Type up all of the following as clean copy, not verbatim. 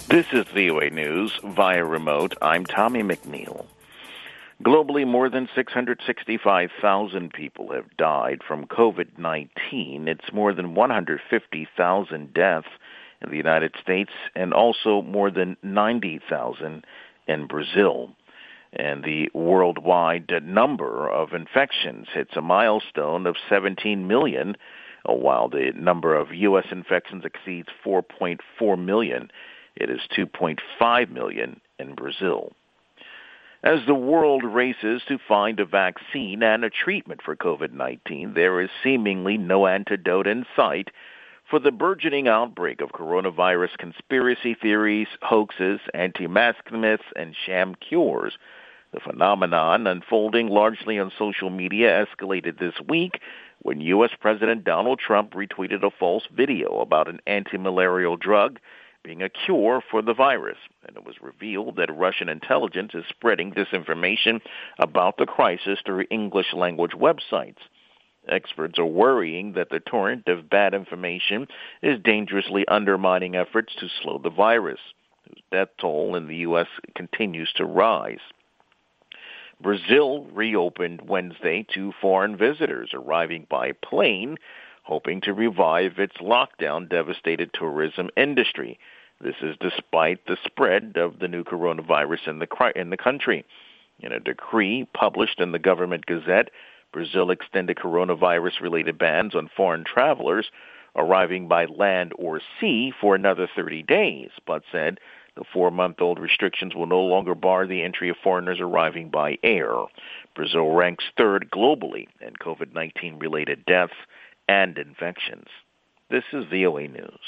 This is VOA News via remote. I'm Tommy McNeil. Globally, more than 665,000 people have died from COVID-19. It's more than 150,000 deaths in the United States and also more than 90,000 in Brazil. And the worldwide number of infections hits a milestone of 17 million, while the number of U.S. infections exceeds 4.4 million. It is 2.5 million in Brazil. As the world races to find a vaccine and a treatment for COVID-19, there is seemingly no antidote in sight for the burgeoning outbreak of coronavirus conspiracy theories, hoaxes, anti-mask myths, and sham cures. The phenomenon, unfolding largely on social media, escalated this week when U.S. President Donald Trump retweeted a false video about an anti-malarial drug being a cure for the virus. And it was revealed that Russian intelligence is spreading disinformation about the crisis through English language websites. Experts are worrying that the torrent of bad information is dangerously undermining efforts to slow the virus, whose death toll in the U.S. continues to rise. Brazil reopened Wednesday to foreign visitors arriving by plane, hoping to revive its lockdown-devastated tourism industry. This is despite the spread of the new coronavirus in the country. In a decree published in the government gazette, Brazil extended coronavirus-related bans on foreign travelers arriving by land or sea for another 30 days, but said the 4-month-old restrictions will no longer bar the entry of foreigners arriving by air. Brazil ranks third globally in COVID-19 related deaths and infections. This is VOA News.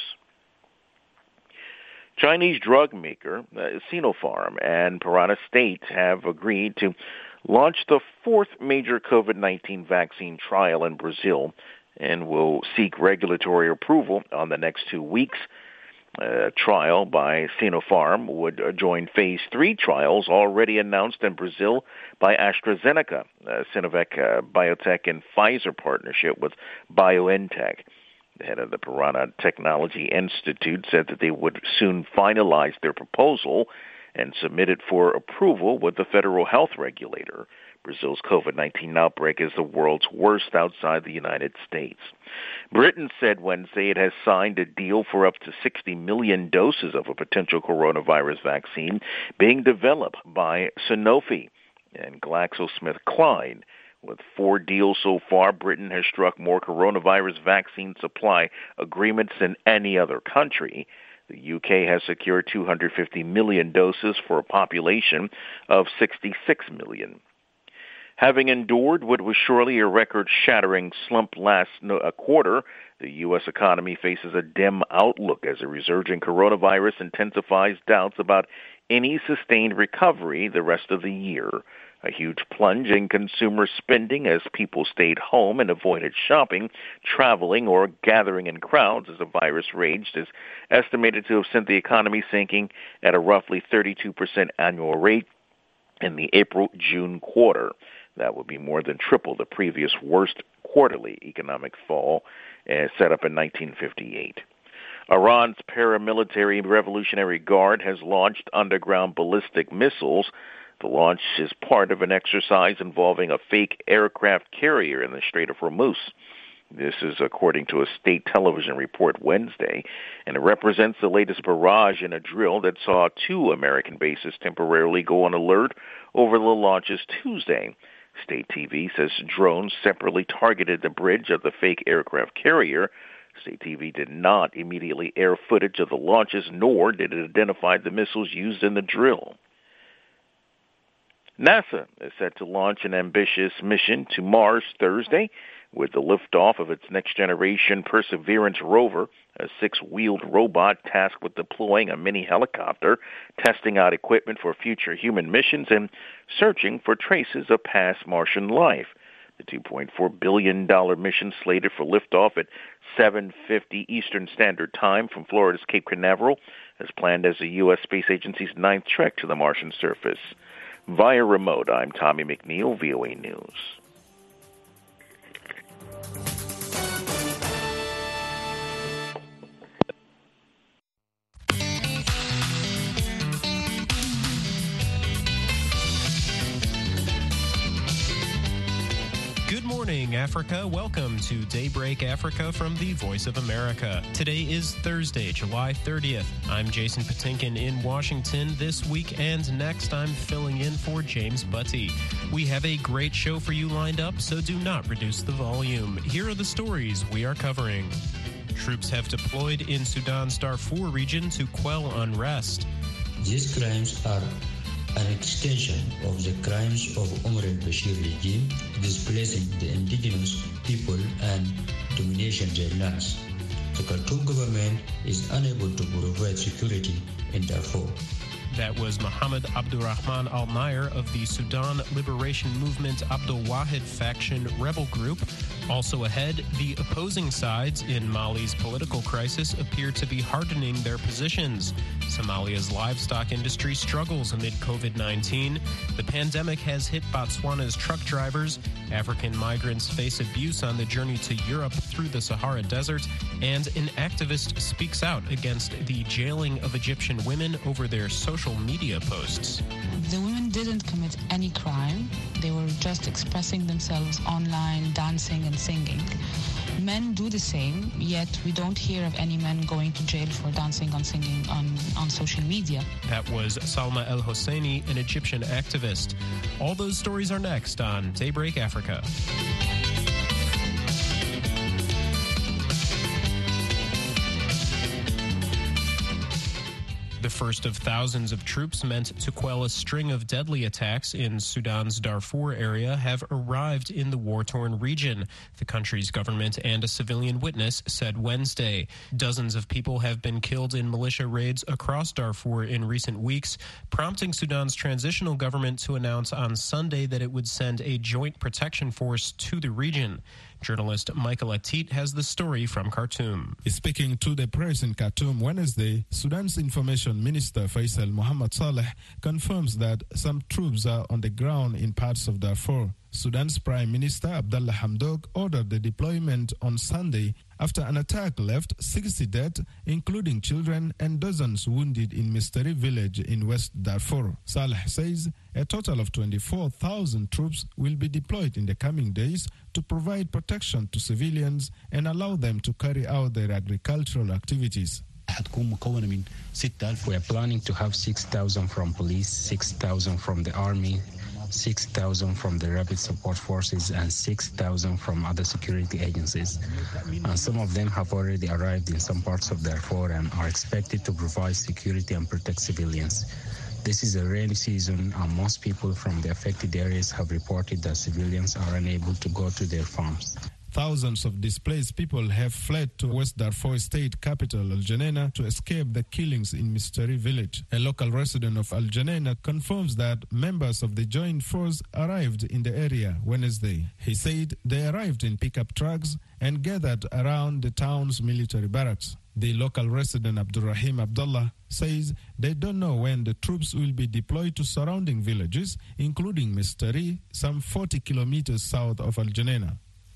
Chinese drug maker Sinopharm and Parana State have agreed to launch the fourth major COVID-19 vaccine trial in Brazil and will seek regulatory approval on the next 2 weeks. A trial by Sinopharm would join phase 3 trials already announced in Brazil by AstraZeneca, Sinovac Biotech, and Pfizer partnership with BioNTech. The head of the Parana Technology Institute said that they would soon finalize their proposal and submit it for approval with the federal health regulator. Brazil's COVID-19 outbreak is the world's worst outside the United States. Britain said Wednesday it has signed a deal for up to 60 million doses of a potential coronavirus vaccine being developed by Sanofi and GlaxoSmithKline. With 4 deals so far, Britain has struck more coronavirus vaccine supply agreements than any other country. The UK has secured 250 million doses for a population of 66 million. Having endured what was surely a record-shattering slump last quarter, the U.S. economy faces a dim outlook as a resurging coronavirus intensifies doubts about any sustained recovery the rest of the year. A huge plunge in consumer spending as people stayed home and avoided shopping, traveling, or gathering in crowds as the virus raged is estimated to have sent the economy sinking at a roughly 32% annual rate in the April-June quarter. That would be more than triple the previous worst quarterly economic fall set up in 1958. Iran's paramilitary Revolutionary Guard has launched underground ballistic missiles. The launch is part of an exercise involving a fake aircraft carrier in the Strait of Hormuz. This is according to a state television report Wednesday, and it represents the latest barrage in a drill that saw 2 American bases temporarily go on alert over the launches Tuesday. State TV says drones separately targeted the bridge of the fake aircraft carrier. State TV did not immediately air footage of the launches, nor did it identify the missiles used in the drill. NASA is set to launch an ambitious mission to Mars Thursday with the liftoff of its next-generation Perseverance rover, a 6-wheeled robot tasked with deploying a mini helicopter, testing out equipment for future human missions, and searching for traces of past Martian life. The $2.4 billion mission slated for liftoff at 7:50 Eastern Standard Time from Florida's Cape Canaveral is planned as the U.S. Space Agency's 9th trek to the Martian surface. Via remote, I'm Tommy McNeil, VOA News. morning, Africa. Welcome to Daybreak Africa from the Voice of America. Today is Thursday, July 30th. I'm Jason Patinkin in Washington. This week and next, I'm filling in for James Butty. We have a great show for you lined up, so do not reduce the volume. Here are the stories we are covering. Troops have deployed in Sudan's Darfur region to quell unrest. These crimes are an extension of the crimes of Omar al-Bashir regime, displacing the indigenous people and domination their lands. The Khartoum government is unable to provide security in Darfur. That was Mohammed Abdurrahman Al-Nair of the Sudan Liberation Movement Abdul Wahid faction rebel group. Also ahead, the opposing sides in Mali's political crisis appear to be hardening their positions. Somalia's livestock industry struggles amid COVID-19. The pandemic has hit Botswana's truck drivers. African migrants face abuse on the journey to Europe through the Sahara Desert. And an activist speaks out against the jailing of Egyptian women over their social media posts. The women didn't commit any crime. They were just expressing themselves online, dancing and singing. Men do the same, yet we don't hear of any men going to jail for dancing and singing on social media. That was Salma El Hosseini, an Egyptian activist. All those stories are next on Daybreak Africa. The first of thousands of troops meant to quell a string of deadly attacks in Sudan's Darfur area have arrived in the war-torn region, the country's government and a civilian witness said Wednesday. Dozens of people have been killed in militia raids across Darfur in recent weeks, prompting Sudan's transitional government to announce on Sunday that it would send a joint protection force to the region. Journalist Michael Atit has the story from Khartoum. Speaking to the press in Khartoum Wednesday, Sudan's Information Minister Faisal Mohammed Saleh confirms that some troops are on the ground in parts of Darfur. Sudan's Prime Minister Abdallah Hamdok ordered the deployment on Sunday after an attack left 60 dead, including children, and dozens wounded in Misteri village in West Darfur. Saleh says a total of 24,000 troops will be deployed in the coming days to provide protection to civilians and allow them to carry out their agricultural activities. We are planning to have 6,000 from police, 6,000 from the army, 6,000 from the rapid support forces, and 6,000 from other security agencies. And some of them have already arrived in some parts of Darfur and are expected to provide security and protect civilians. This is a rainy season, and most people from the affected areas have reported that civilians are unable to go to their farms. Thousands of displaced people have fled to West Darfur state capital Al Geneina to escape the killings in Misteri village. A local resident of Al Geneina confirms that members of the joint force arrived in the area Wednesday. He said they arrived in pickup trucks and gathered around the town's military barracks. The local resident Abdurrahim Abdullah says they don't know when the troops will be deployed to surrounding villages, including Misteri, some 40 kilometers south of Al Geneina.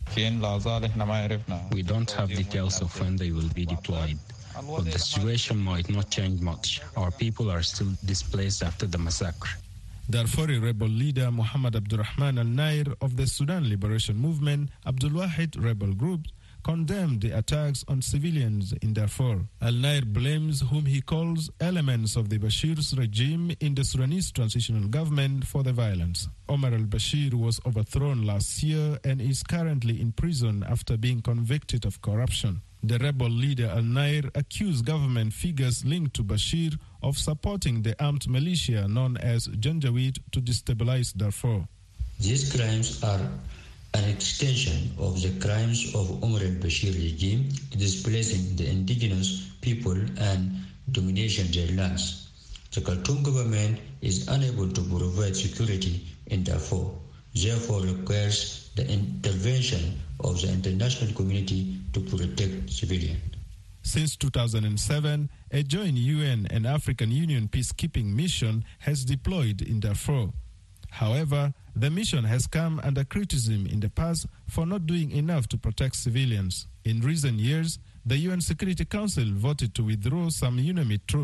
We don't have details of when they will be deployed, but the situation might not change much. Our people are still displaced after the massacre. Darfuri rebel leader Mohammed Abdurrahman Al-Nair of the Sudan Liberation Movement, Abdul Wahid rebel group, condemned the attacks on civilians in Darfur. Al-Nair blames whom he calls elements of the Bashir's regime in the Sudanese transitional government for the violence. Omar al-Bashir was overthrown last year and is currently in prison after being convicted of corruption. The rebel leader Al-Nair accused government figures linked to Bashir of supporting the armed militia known as Janjaweed to destabilize Darfur. These crimes are an extension of the crimes of Omar al-Bashir regime, displacing the indigenous people and domination their lands. The Khartoum government is unable to provide security in Darfur, therefore requires the intervention of the international community to protect civilians. Since 2007, a joint UN and African Union peacekeeping mission has deployed in Darfur. However, the mission has come under criticism in the past for not doing enough to protect civilians. In recent years, the UN Security Council voted to withdraw some UNAMID troops.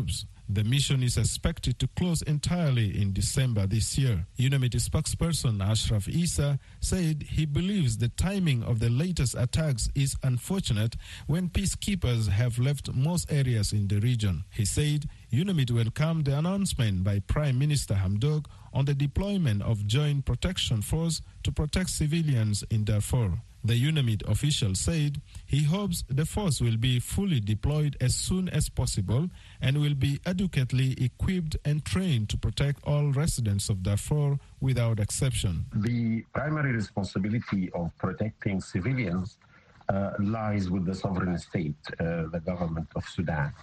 The mission is expected to close entirely in December this year. UNAMID spokesperson Ashraf Issa said he believes the timing of the latest attacks is unfortunate when peacekeepers have left most areas in the region. He said UNAMID welcomed the announcement by Prime Minister Hamdok on the deployment of Joint Protection Force to protect civilians in Darfur. The UNAMID official said he hopes the force will be fully deployed as soon as possible and will be adequately equipped and trained to protect all residents of Darfur without exception. The primary responsibility of protecting civilians lies with the sovereign state, the government of Sudan.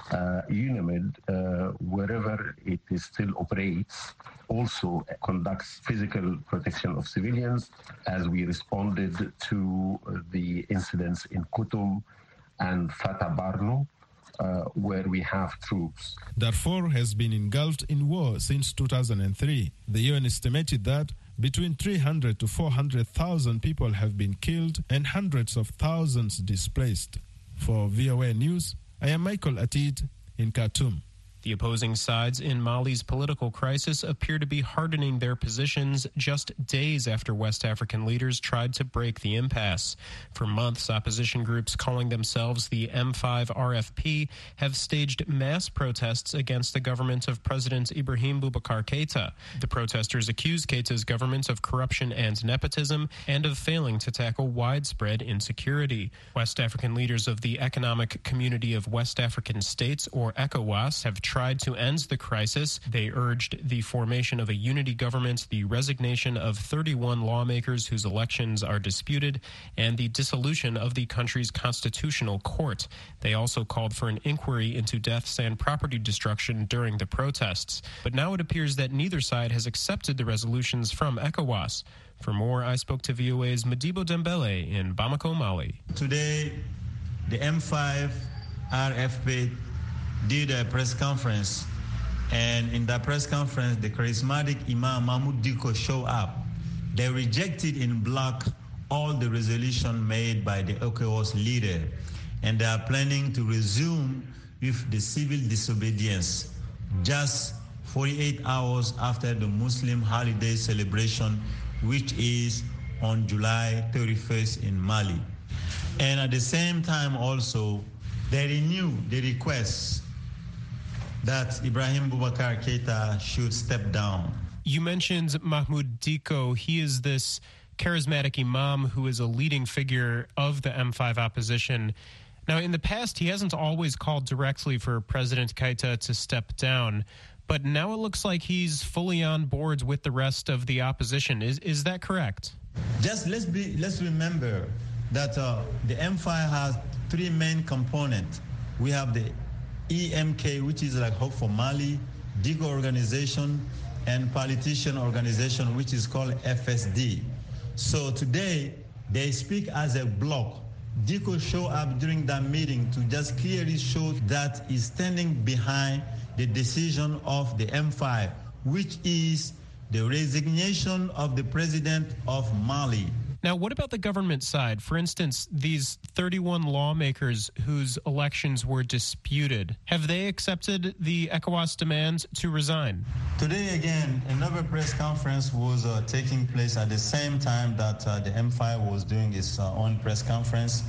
UNAMID, wherever it is still operates, also conducts physical protection of civilians, as we responded to the incidents in Kutum and Fatah Barno, where we have troops. Darfur has been engulfed in war since 2003. The UN estimated that between 300 to 400,000 people have been killed and hundreds of thousands displaced. For VOA News, I am Michael Atid in Khartoum. The opposing sides in Mali's political crisis appear to be hardening their positions just days after West African leaders tried to break the impasse. For months, opposition groups calling themselves the M5 RFP have staged mass protests against the government of President Ibrahim Boubacar Keita. The protesters accuse Keita's government of corruption and nepotism and of failing to tackle widespread insecurity. West African leaders of the Economic Community of West African States, or ECOWAS, have tried to end the crisis. They urged the formation of a unity government, the resignation of 31 lawmakers whose elections are disputed, and the dissolution of the country's constitutional court. They also called for an inquiry into deaths and property destruction during the protests. But now it appears that neither side has accepted the resolutions from ECOWAS. For more, I spoke to VOA's Madibo Dembele in Bamako, Mali. Today, the M5 RFP did a press conference, and in that press conference, the charismatic Imam Mahmoud Dicko showed up. They rejected in block all the resolution made by the ECOWAS leader, and they are planning to resume with the civil disobedience just 48 hours after the Muslim holiday celebration, which is on July 31st in Mali. And at the same time also, they renew the request that Ibrahim Boubacar Keita should step down. You mentioned Mahmoud Dicko. He is this charismatic imam who is a leading figure of the M5 opposition. Now, in the past, he hasn't always called directly for President Keita to step down, but now it looks like he's fully on board with the rest of the opposition. Is that correct? Just let's remember that the M5 has three main components. We have the EMK, which is like Hope for Mali, Dicko organization, and politician organization, which is called FSD. So today, they speak as a bloc. Dicko showed up during that meeting to just clearly show that he's standing behind the decision of the M5, which is the resignation of the president of Mali. Now, what about the government side? For instance, these 31 lawmakers whose elections were disputed, have they accepted the ECOWAS demand to resign? Today, again, another press conference was taking place at the same time that the M5 was doing its own press conference.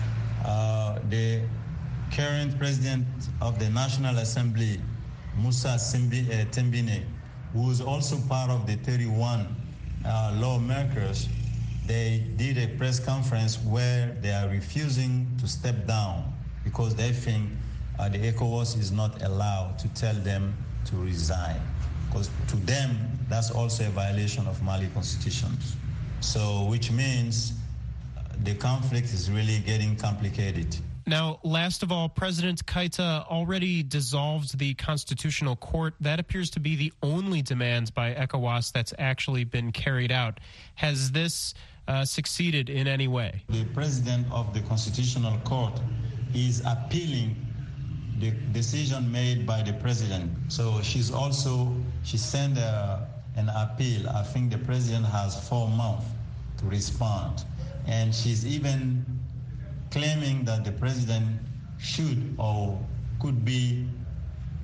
The current president of the National Assembly, Musa Tembine, who is also part of the 31 lawmakers, they did a press conference where they are refusing to step down because they think the ECOWAS is not allowed to tell them to resign, because to them that's also a violation of Mali constitution. So which means the conflict is really getting complicated. Now, last of all, President Keita already dissolved the Constitutional Court. That appears to be the only demand by ECOWAS that's actually been carried out. Has this succeeded in any way? The president of the Constitutional Court is appealing the decision made by the president. So she sent an appeal. I think the president has 4 months to respond. And she's even claiming that the president should or could be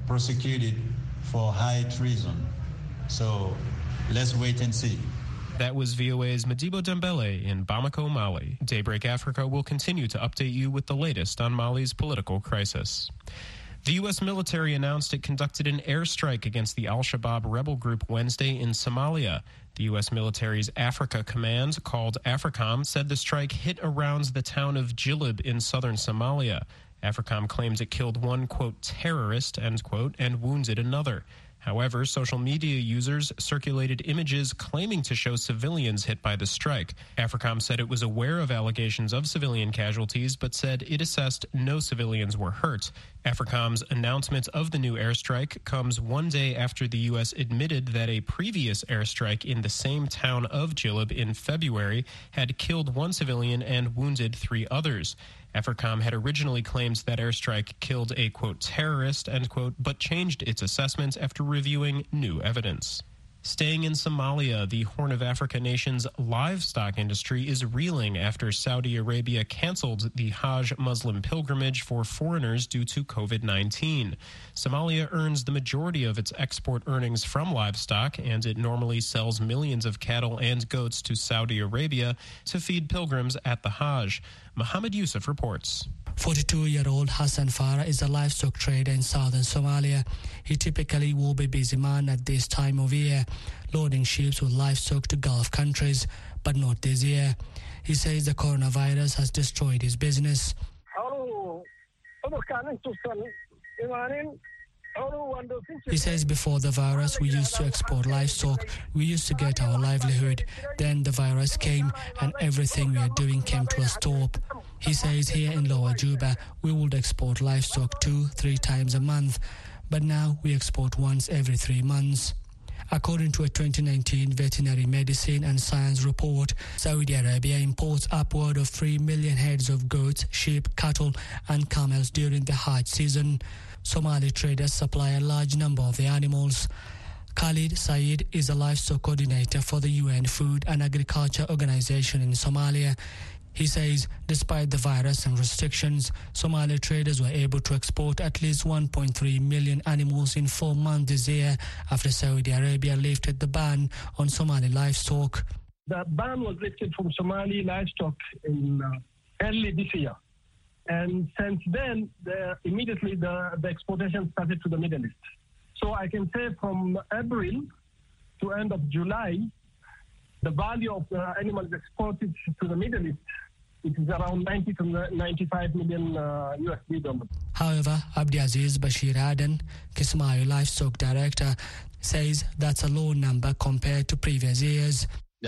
prosecuted for high treason. So let's wait and see. That was VOA's Madibo Dembele in Bamako, Mali. Daybreak Africa will continue to update you with the latest on Mali's political crisis. The U.S. military announced it conducted an airstrike against the al-Shabaab rebel group Wednesday in Somalia. The U.S. military's Africa Command, called AFRICOM, said the strike hit around the town of Jilib in southern Somalia. AFRICOM claims it killed one, quote, terrorist, end quote, and wounded another. However, social media users circulated images claiming to show civilians hit by the strike. AFRICOM said it was aware of allegations of civilian casualties, but said it assessed no civilians were hurt. AFRICOM's announcement of the new airstrike comes one day after the U.S. admitted that a previous airstrike in the same town of Jilib in February had killed one civilian and wounded 3 others. AFRICOM had originally claimed that airstrike killed a, quote, terrorist, end quote, but changed its assessment after reviewing new evidence. Staying in Somalia, the Horn of Africa nation's livestock industry is reeling after Saudi Arabia canceled the Hajj Muslim pilgrimage for foreigners due to COVID-19. Somalia earns the majority of its export earnings from livestock, and it normally sells millions of cattle and goats to Saudi Arabia to feed pilgrims at the Hajj. Mohammed Yusuf reports. 42-year-old Hassan Farah is a livestock trader in southern Somalia. He typically will be busy man at this time of year, loading ships with livestock to Gulf countries, but not this year. He says the coronavirus has destroyed his business. He says before the virus, we used to export livestock. We used to get our livelihood. Then the virus came and everything we are doing came to a stop. He says here in Lower Juba, we would export livestock 2-3 times a month. But now we export once every 3 months. According to a 2019 Veterinary Medicine and Science report, Saudi Arabia imports upward of 3 million heads of goats, sheep, cattle and camels during the Hajj season. Somali traders supply a large number of the animals. Khalid Saeed is a livestock coordinator for the UN Food and Agriculture Organization in Somalia. He says despite the virus and restrictions, Somali traders were able to export at least 1.3 million animals in 4 months this year after Saudi Arabia lifted the ban on Somali livestock. The ban was lifted from Somali livestock in early this year. And since then, immediately the exportation started to the Middle East. So I can say from April to end of July, the value of the animals exported to the Middle East, it is around 90 to 95 million USD dollars. However, Abdiaziz Bashir Aden, Kismayo Livestock Director, says that's a low number compared to previous years. He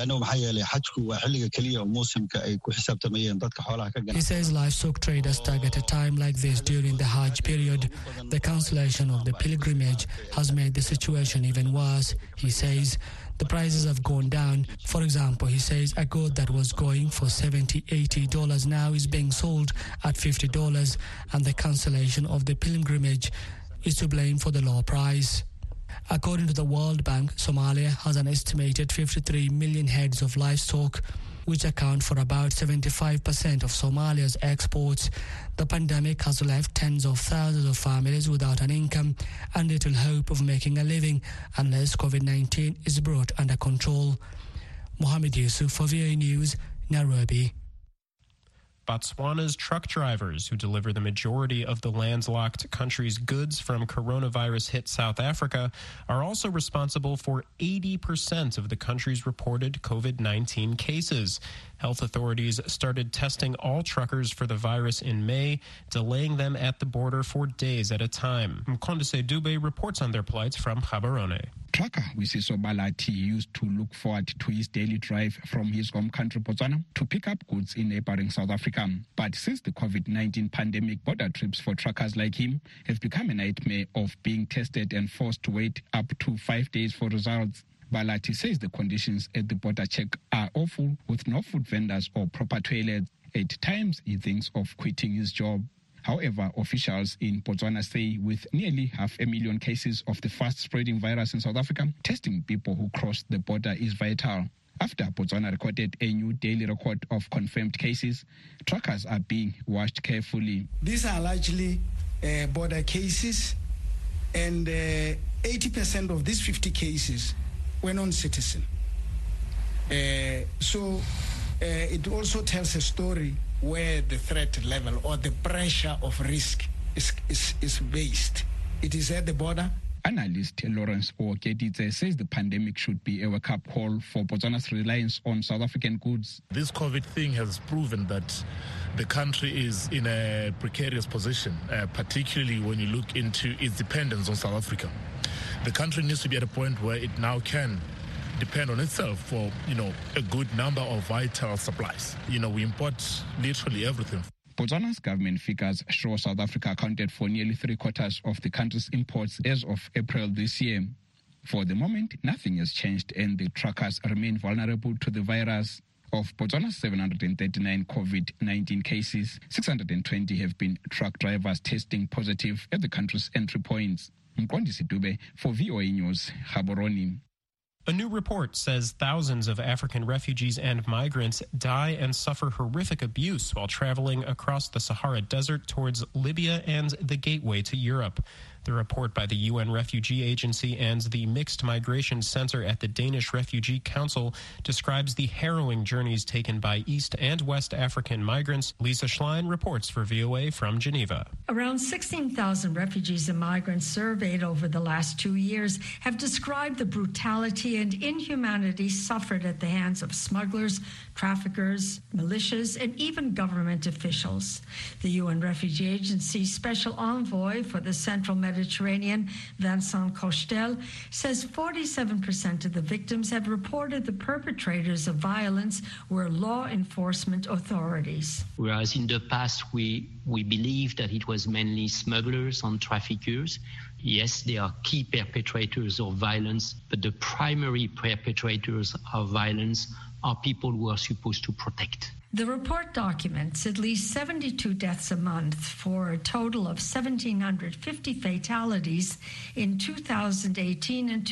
says livestock traders target a time like this during the Hajj period. The cancellation of the pilgrimage has made the situation even worse. He says the prices have gone down. For example, he says a goat that was going for $70, $80 now is being sold at $50, and the cancellation of the pilgrimage is to blame for the low price. According to the World Bank, Somalia has an estimated 53 million heads of livestock, which account for about 75% of Somalia's exports. The pandemic has left tens of thousands of families without an income and little hope of making a living unless COVID-19 is brought under control. Mohammed Yusuf for VOA News, Nairobi. Botswana's truck drivers, who deliver the majority of the landlocked country's goods from coronavirus-hit South Africa, are also responsible for 80% of the country's reported COVID-19 cases. Health authorities started testing all truckers for the virus in May, delaying them at the border for days at a time. Mkondise Dube reports on their plight from Gaborone. Trucker Wisiso Balati used to look forward to his daily drive from his home country Botswana to pick up goods in neighboring South Africa. But since the COVID-19 pandemic, border trips for truckers like him have become a nightmare of being tested and forced to wait up to 5 days for results. Balati says the conditions at the border check are awful, with no food vendors or proper toilets. At times, he thinks of quitting his job. However, officials in Botswana say with nearly 500,000 cases of the fast-spreading virus in South Africa, testing people who cross the border is vital. After Botswana recorded a new daily record of confirmed cases, truckers are being watched carefully. These are largely border cases, And 80% of these 50 cases were non-citizen. So it also tells a story where the threat level or the pressure of risk is based. It is at the border. Analyst Lawrence Okeditse says the pandemic should be a wake-up call for Botswana's reliance on South African goods. This COVID thing has proven that the country is in a precarious position, particularly when you look into its dependence on South Africa. The country needs to be at a point where it now can depend on itself for, a good number of vital supplies. We import literally everything. Botswana's government figures show South Africa accounted for nearly 3/4 of the country's imports as of April this year. For the moment, nothing has changed and the truckers remain vulnerable to the virus. Of Botswana's 739 COVID-19 cases, 620 have been truck drivers testing positive at the country's entry points. Mqondisi Dube for VOA News, Gaborone. A new report says thousands of African refugees and migrants die and suffer horrific abuse while traveling across the Sahara Desert towards Libya and the gateway to Europe. The report by the UN Refugee Agency and the Mixed Migration Center at the Danish Refugee Council describes the harrowing journeys taken by East and West African migrants. Lisa Schlein reports for VOA from Geneva. Around 16,000 refugees and migrants surveyed over the last 2 years have described the brutality and inhumanity suffered at the hands of smugglers, traffickers, militias, and even government officials. The UN Refugee Agency Special Envoy for the Central Mediterranean, Vincent Cochetel, says 47% of the victims have reported the perpetrators of violence were law enforcement authorities. Whereas in the past we believed that it was mainly smugglers and traffickers. Yes, they are key perpetrators of violence, but the primary perpetrators of violence are people who are supposed to protect. The report documents at least 72 deaths a month for a total of 1,750 fatalities in 2018 and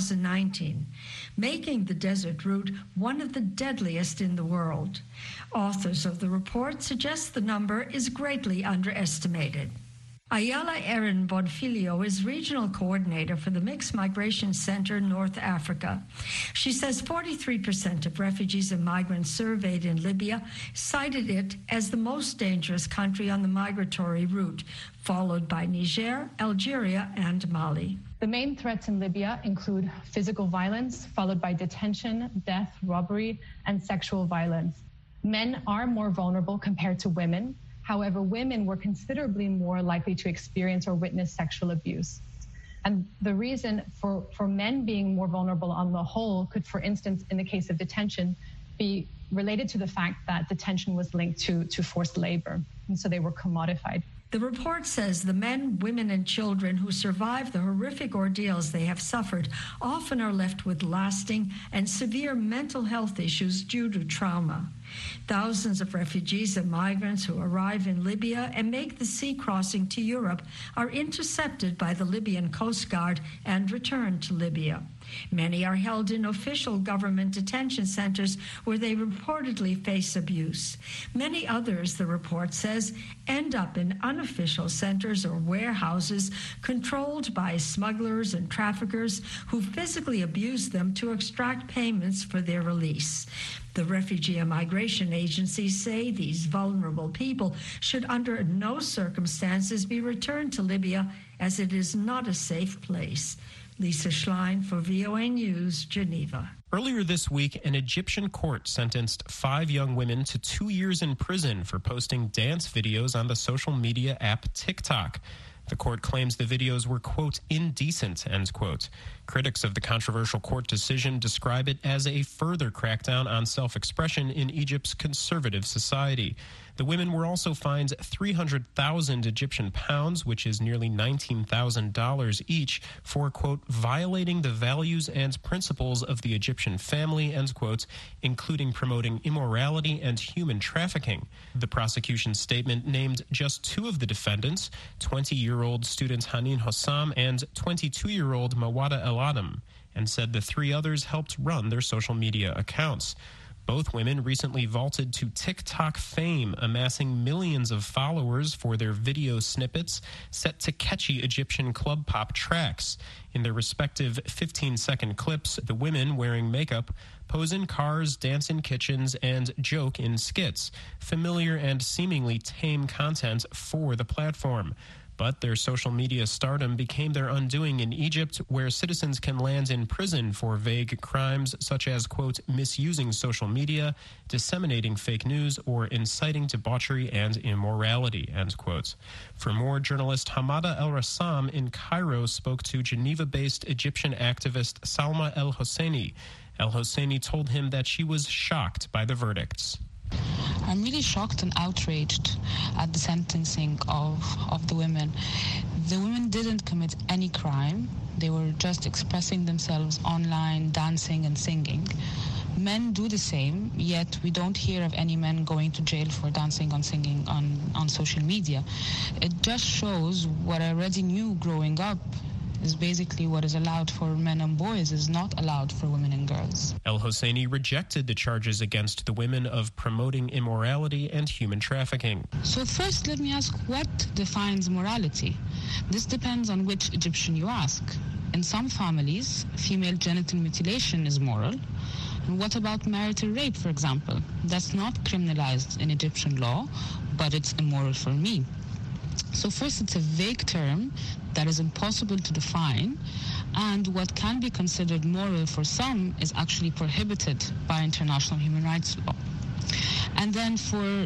2019, making the desert route one of the deadliest in the world. Authors of the report suggest the number is greatly underestimated. Ayala Erin Bonfilio is regional coordinator for the Mixed Migration Center, North Africa. She says 43% of refugees and migrants surveyed in Libya cited it as the most dangerous country on the migratory route, followed by Niger, Algeria, and Mali. The main threats in Libya include physical violence, followed by detention, death, robbery, and sexual violence. Men are more vulnerable compared to women. However, women were considerably more likely to experience or witness sexual abuse. And the reason for men being more vulnerable on the whole could, for instance, in the case of detention, be related to the fact that detention was linked to forced labor, and so they were commodified. The report says the men, women, and children who survive the horrific ordeals they have suffered often are left with lasting and severe mental health issues due to trauma. Thousands of refugees and migrants who arrive in Libya and make the sea crossing to Europe are intercepted by the Libyan Coast Guard and returned to Libya. Many are held in official government detention centers where they reportedly face abuse. Many others, the report says, end up in unofficial centers or warehouses controlled by smugglers and traffickers who physically abuse them to extract payments for their release. The Refugee and Migration Agencies say these vulnerable people should under no circumstances be returned to Libya, as it is not a safe place. Lisa Schlein for VOA News, Geneva. Earlier this week, an Egyptian court sentenced 5 young women to 2 years in prison for posting dance videos on the social media app TikTok. The court claims the videos were, quote, indecent, end quote. Critics of the controversial court decision describe it as a further crackdown on self-expression in Egypt's conservative society. The women were also fined 300,000 Egyptian pounds, which is nearly $19,000 each, for, quote, violating the values and principles of the Egyptian family, end quote, including promoting immorality and human trafficking. The prosecution's statement named just 2 of the defendants, 20-year-old student Hanin Hossam and 22-year-old Mawada El Adam, and said the 3 others helped run their social media accounts. Both women recently vaulted to TikTok fame, amassing millions of followers for their video snippets set to catchy Egyptian club pop tracks. In their respective 15-second clips, the women, wearing makeup, pose in cars, dance in kitchens, and joke in skits. Familiar and seemingly tame content for the platform. But their social media stardom became their undoing in Egypt, where citizens can land in prison for vague crimes such as, quote, misusing social media, disseminating fake news, or inciting debauchery and immorality, end quote. For more, journalist Hamada El-Rassam in Cairo spoke to Geneva-based Egyptian activist Salma El-Hosseini. El-Hosseini told him that she was shocked by the verdicts. I'm really shocked and outraged at the sentencing of the women. The women didn't commit any crime. They were just expressing themselves online, dancing and singing. Men do the same, yet we don't hear of any men going to jail for dancing and singing on social media. It just shows what I already knew growing up. Is basically what is allowed for men and boys is not allowed for women and girls. El-Hosseini rejected the charges against the women of promoting immorality and human trafficking. So first, let me ask, what defines morality? This depends on which Egyptian you ask. In some families, female genital mutilation is moral. And what about marital rape, for example? That's not criminalized in Egyptian law, but it's immoral for me. So first, it's a vague term that is impossible to define, and what can be considered moral for some is actually prohibited by international human rights law. And then for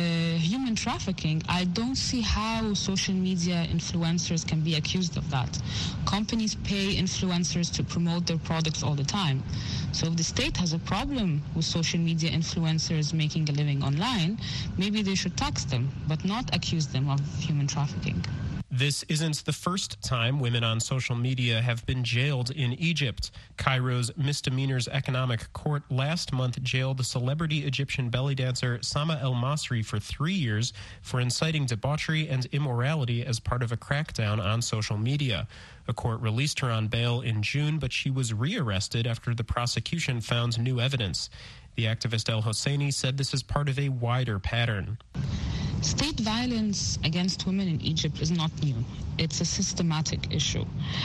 human trafficking, I don't see how social media influencers can be accused of that. Companies pay influencers to promote their products all the time. So if the state has a problem with social media influencers making a living online, maybe they should tax them, but not accuse them of human trafficking. This isn't the first time women on social media have been jailed in Egypt. Cairo's Misdemeanors Economic Court last month jailed celebrity Egyptian belly dancer Sama El Masri for 3 years for inciting debauchery and immorality as part of a crackdown on social media. A court released her on bail in June, but she was rearrested after the prosecution found new evidence. The activist El-Hosseini said this is part of a wider pattern. State violence against women in Egypt is not new. It's a systematic issue.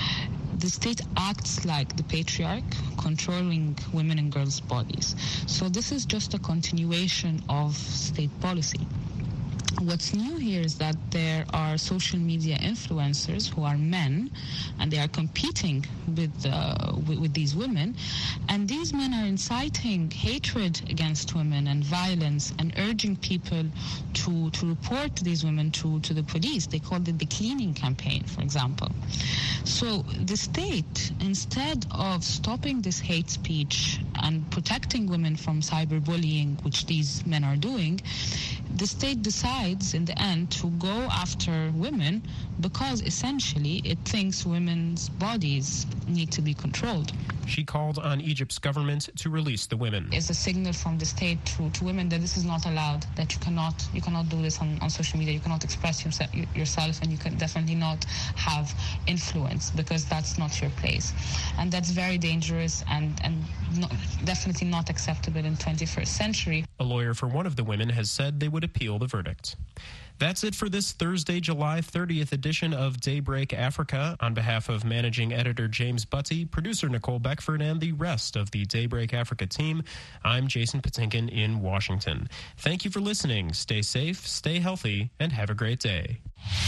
The state acts like the patriarch, controlling women and girls' bodies. So this is just a continuation of state policy. What's new here is that there are social media influencers who are men, and they are competing with these women, and these men are inciting hatred against women and violence and urging people to report these women to the police. They called it the cleaning campaign, for example. So the state, instead of stopping this hate speech and protecting women from cyberbullying, which these men are doing, the state decides in the end to go after women because essentially it thinks women's bodies need to be controlled. She called on Egypt's government to release the women. It's a signal from the state to women that this is not allowed, that you cannot do this on social media, you cannot express yourself, and you can definitely not have influence because that's not your place. And that's very dangerous and definitely not acceptable in the 21st century. A lawyer for one of the women has said they would appeal the verdict. That's it for this Thursday, July 30th edition of Daybreak Africa. On behalf of managing editor James Butty, producer Nicole Beckford, and the rest of the Daybreak Africa team, I'm Jason Patinkin in Washington. Thank you for listening. Stay safe, stay healthy, and have a great day.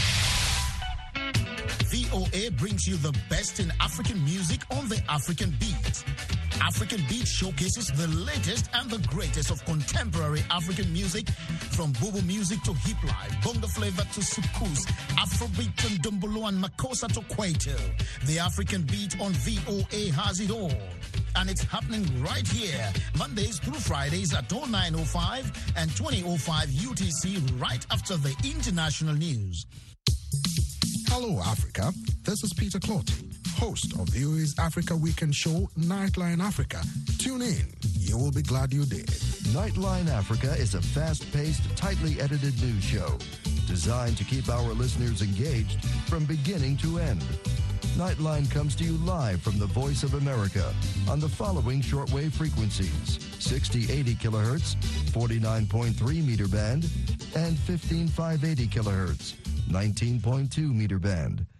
VOA brings you the best in African music on the African Beat. African Beat showcases the latest and the greatest of contemporary African music, from Bobo music to hip life, bongo flavor to soukous, Afrobeat and Dumbolo and Makossa to Kwaito. The African Beat on VOA has it all. And it's happening right here, Mondays through Fridays at 09:05 and 20:05 UTC, right after the international news. Hello, Africa. This is Peter Clotty, host of VOA's Africa Weekend show, Nightline Africa. Tune in. You will be glad you did. Nightline Africa is a fast-paced, tightly edited news show designed to keep our listeners engaged from beginning to end. Nightline comes to you live from the Voice of America on the following shortwave frequencies: 6080 kilohertz, 49.3 meter band, and 15580 kilohertz, 19.2 meter band.